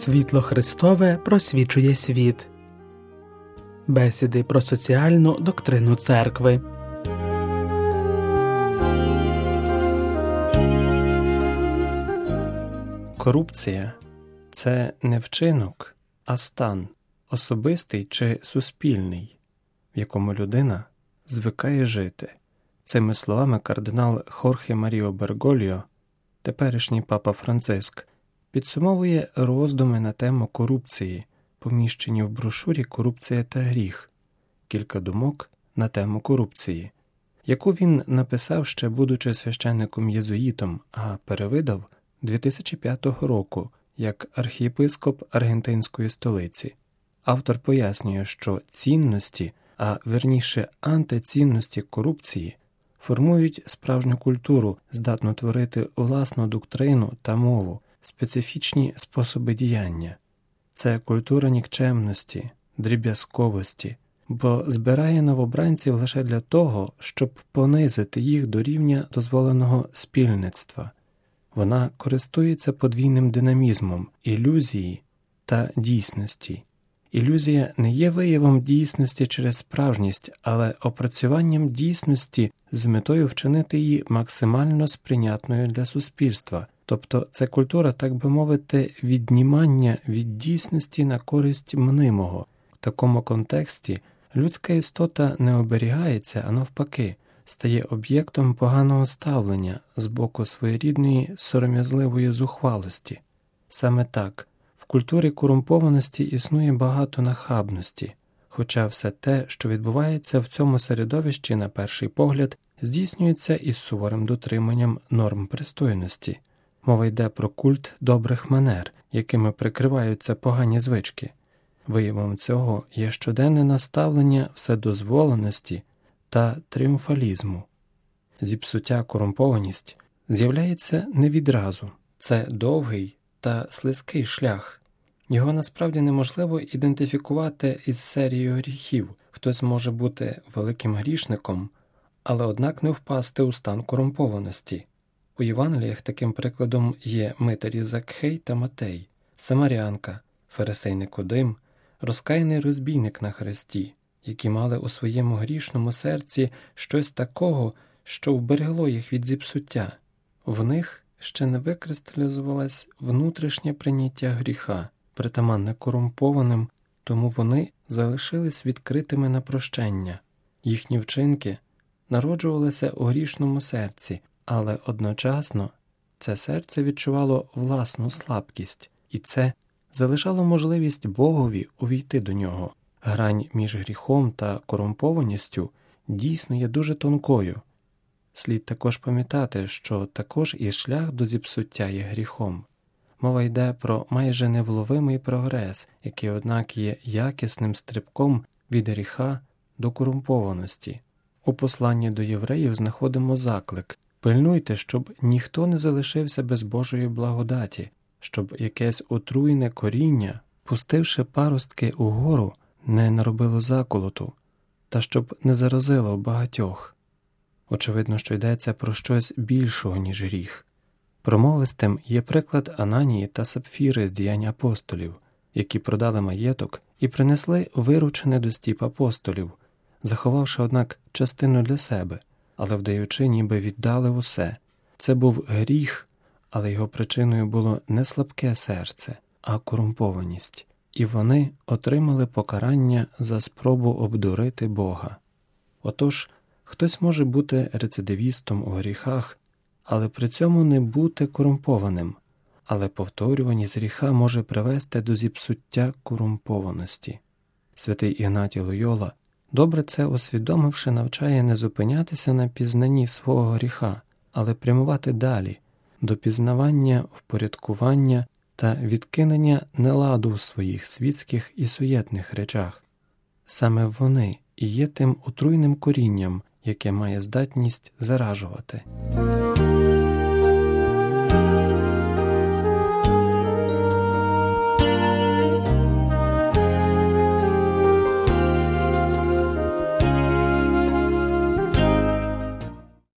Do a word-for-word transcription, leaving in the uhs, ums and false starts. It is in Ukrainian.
Світло Христове просвічує світ. Бесіди про соціальну доктрину церкви. Корупція – це не вчинок, а стан, особистий чи суспільний, в якому людина звикає жити. Цими словами кардинал Хорхе Маріо Бергольо, теперішній папа Франциск, підсумовує роздуми на тему корупції, поміщені в брошурі «Корупція та гріх», кілька думок на тему корупції, яку він написав ще будучи священником-єзуїтом, а перевидав дві тисячі п'ятого року як архієпископ аргентинської столиці. Автор пояснює, що цінності, а верніше антицінності корупції, формують справжню культуру, здатну творити власну доктрину та мову, специфічні способи діяння. Це культура нікчемності, дріб'язковості, бо збирає новобранців лише для того, щоб понизити їх до рівня дозволеного спільництва. Вона користується подвійним динамізмом ілюзії та дійсності. Ілюзія не є виявом дійсності через справжність, але опрацюванням дійсності з метою вчинити її максимально сприйнятною для суспільства. Тобто це культура, так би мовити, віднімання від дійсності на користь мнимого. В такому контексті людська істота не оберігається, а навпаки, стає об'єктом поганого ставлення з боку своєрідної сором'язливої зухвалості. Саме так, в культурі корумпованості існує багато нахабності, хоча все те, що відбувається в цьому середовищі, на перший погляд, здійснюється із суворим дотриманням норм пристойності. Мова йде про культ добрих манер, якими прикриваються погані звички. Виявом цього є щоденне наставлення вседозволеності та тріумфалізму. Зіпсуття корумпованість з'являється не відразу. Це довгий та слизький шлях. Його насправді неможливо ідентифікувати із серією гріхів. Хтось може бути великим грішником, але однак не впасти у стан корумпованості. У Євангеліях таким прикладом є митарі Закхей та Матей, Самарянка, фарисей Никодим, розкаяний розбійник на хресті, які мали у своєму грішному серці щось такого, що вберегло їх від зіпсуття. В них ще не викристалізувалось внутрішнє прийняття гріха, притаманне корумпованим, тому вони залишились відкритими на прощення. Їхні вчинки народжувалися у грішному серці, але одночасно це серце відчувало власну слабкість, і це залишало можливість Богові увійти до нього. Грань між гріхом та корумпованістю дійсно є дуже тонкою. Слід також пам'ятати, що також і шлях до зіпсуття є гріхом. Мова йде про майже невловимий прогрес, який, однак, є якісним стрибком від гріха до корумпованості. У посланні до євреїв знаходимо заклик: «Пильнуйте, щоб ніхто не залишився без Божої благодаті, щоб якесь отруйне коріння, пустивши паростки угору, не наробило заколоту, та щоб не заразило багатьох». Очевидно, що йдеться про щось більшого, ніж гріх. Промовистим є приклад Ананії та Сапфіри з діянь апостолів, які продали маєток і принесли виручене до стіп апостолів, заховавши, однак, частину для себе, але вдаючи, ніби віддали усе. Це був гріх, але його причиною було не слабке серце, а корумпованість. І вони отримали покарання за спробу обдурити Бога. Отож, хтось може бути рецидивістом у гріхах, але при цьому не бути корумпованим, але повторюваність гріха може привести до зіпсуття корумпованості. Святий Ігнатій Лойола, добре це усвідомивши, навчає не зупинятися на пізнанні свого гріха, але прямувати далі, до пізнавання, впорядкування та відкинення неладу в своїх світських і суєтних речах. Саме вони і є тим отруйним корінням, яке має здатність заражувати.